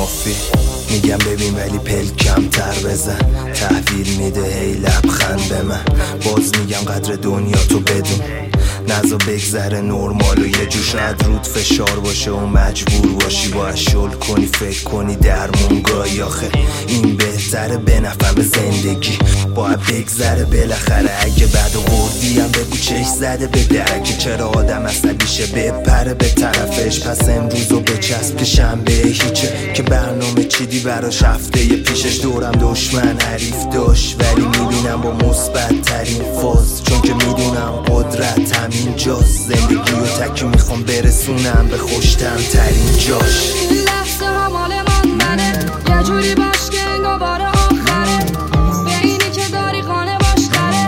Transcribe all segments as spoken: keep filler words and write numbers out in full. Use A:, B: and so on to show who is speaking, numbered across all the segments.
A: کافی. میگم ببین ولی پل کمتر بزن، تحویل میده هی لبخند به من. باز میگم قدر دنیا تو بدون، نزا بگذره نرمال و یه جوش ند رود فشار باشه و مجبور باشی باید شل کنی فکر کنی درمون گاهی. آخه این بهتره به نفهم زندگی باید بگذره بالاخره. اگه بعد و قردی هم بگو چش زده به درکه، چرا آدم عصبیشه بپره به طرفش. پس امروزو بچسب که شنبه هیچه که برنامه چیدی براش هفته پیشش. دورم دشمن حریف داشت ولی میبینم با مثبت ترین فاز، چون که میدونم قدرت همین جاست. زندگی و تکی میخوام برسونم به خوشتم ترین جاش.
B: این لحظه ها مال من منه، یه جوری باش که انگار بار آخره. به اینی که داری خانه باش خره،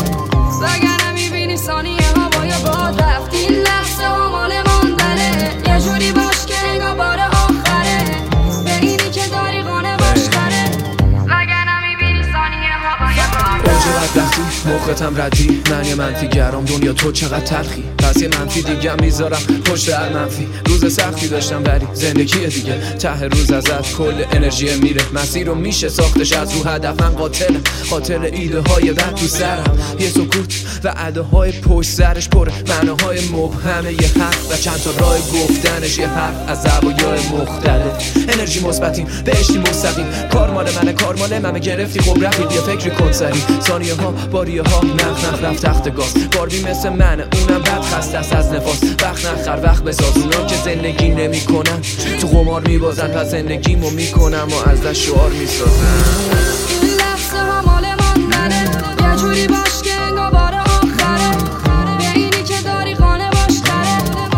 B: وگرنه میبینی ثانیه هوای باد رفت. این لحظه ها مال من منه، یه جوری باش که انگار بار آخره. به اینی که داری خانه باش خره، وگرنه میبینی ثانیه هوای باد رفت.
C: چقدر وقتی موقعتم ردی، من یه منفی گرام دنیا تو چقدر تلخی. پس یه منفی دیگه میذارم پشت هر منفی. روز سختی داشتم ولی زندگی دیگه، ته روز ازت کل انرژی میره. مسیر رو میشه ساختش از رو هدف. من قاتلم، قاتل ایده های بد تو سرم. یه سکوت و اداهای پشت سرش پر معناهای مبهمه. یه حرف و چند تا راه گفتنش، یه حرف از زوایای مختلف. انرژی مثبتیم بهشتی مستقیم، کار مال منه کار مال منه. گرفتی خب رفیق یه فکری کن سری. ثانیه ها باریه ها نخ نخ رفت تخت گاز. باربی مثل منه اونم بد خسته است از نفاس. وقت نخر وقت بساز، اونا که زندگی نمی کنن تو قمار می بازن. پس زندگیمو میکنم و از دست شعار میسازم.
B: این لحظه ها مال من منه، یه جوری باش که انگار بار آخره. به اینی که داری خانه باش خره،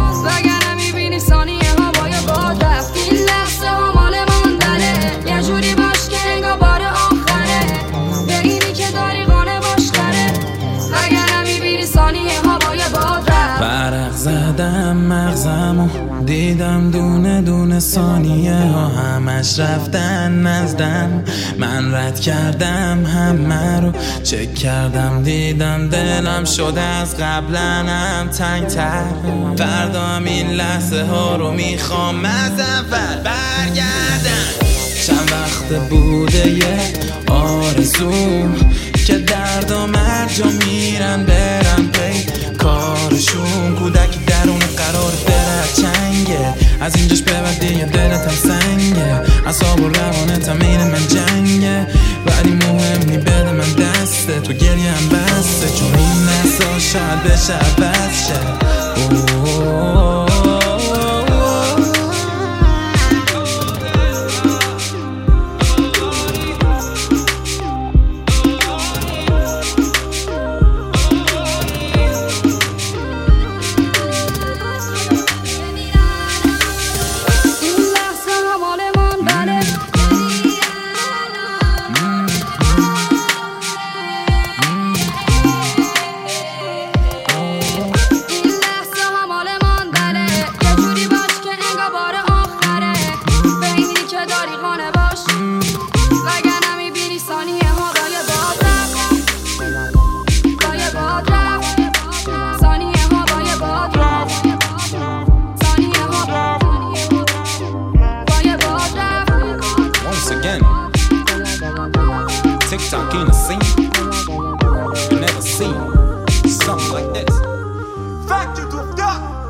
B: وگرنه میبینی ثانیه هوای باد رفت. این لحظه ها مال من منه، یه جوری باش که انگار بار آخره. به اینی که داری خانه باش خره، وگرنه میبینی ثانیه هوای باد رفت.
D: برق زدم مغزمو دیدم دونه دونه ثانیه ها همش رفتن نزدم. من رد کردم همه رو چک کردم، دیدم دلم شده از قبلنم تنگ تر. فردا هم این لحظه ها رو میخوام از اول برگردم. چند وقت بوده یه آرزوم که درد و مرجا میرن برن پی کارشون. کودک درون قرار درد چنگه، از اینجاش به بعد دیگه دلتم سنگه. اعصاب و روانتم اینه من جنگه، ولی مهم نی بده من دسته. تو گریه هم بسته چون این نسا شاید بشه عوض شه. TikTok in the scene, you never seen something like this. Fact you do